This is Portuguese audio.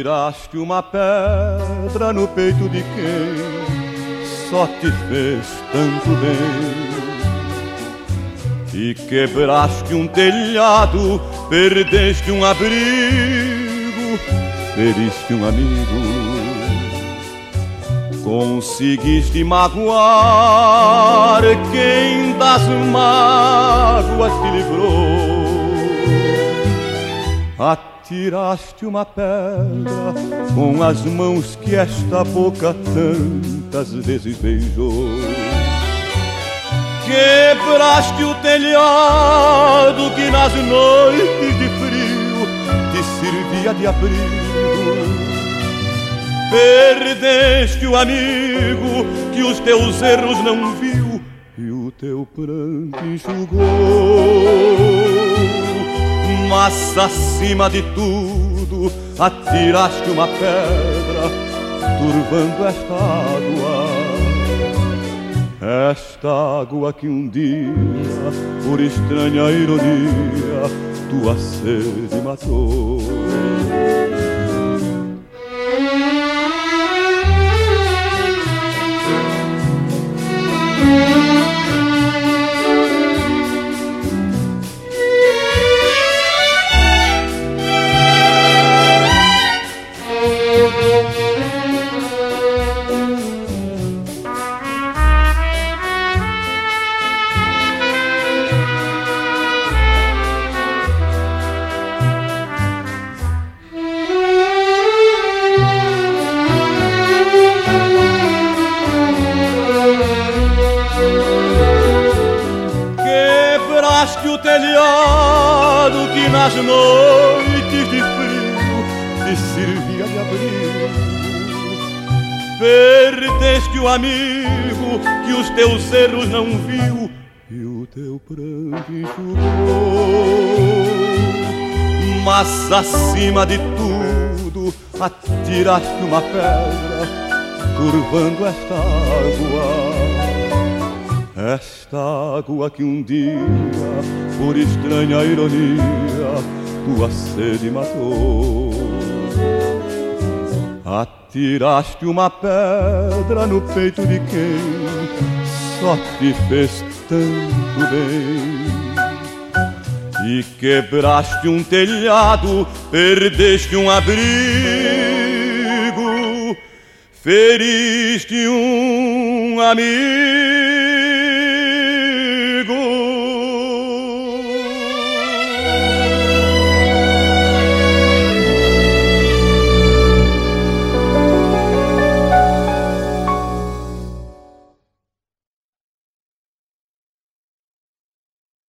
Atiraste uma pedra no peito de quem só te fez tanto bem. E quebraste um telhado, perdeste um abrigo, feriste um amigo. Conseguiste magoar quem das mágoas te livrou. Atiraste uma pedra com as mãos que esta boca tantas vezes beijou. Quebraste o telhado que nas noites de frio te servia de abrigo. Perdeste o amigo que os teus erros não viu e o teu pranto enxugou. Mas acima de tudo atiraste uma pedra, turvando esta água que um dia, por estranha ironia, tua sede matou. O telhado que nas noites de frio te servia de abrigo. Perdeste o amigo que os teus erros não viu e o teu pranto enxugou. Mas acima de tudo atiraste uma pedra, turvando esta água que um dia, por estranha ironia, tua sede matou. Atiraste uma pedra no peito de quem só te fez tanto bem. E quebraste um telhado, perdeste um abrigo, feriste um amigo.